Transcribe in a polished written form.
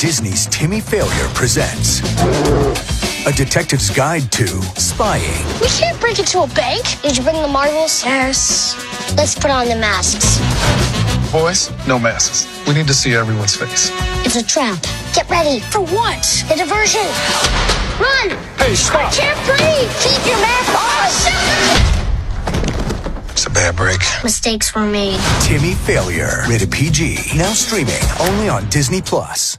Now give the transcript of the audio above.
Disney's Timmy Failure presents a detective's guide to spying. We can't break into a bank. Did you bring the marbles? Yes. Let's put on the masks. Boys, no masks. We need to see everyone's face. It's a trap. Get ready. For what? The diversion. Run! Hey, stop! I can't breathe! Keep your mask on! It's a bad break. Mistakes were made. Timmy Failure. Rated PG. Now streaming only on Disney Plus.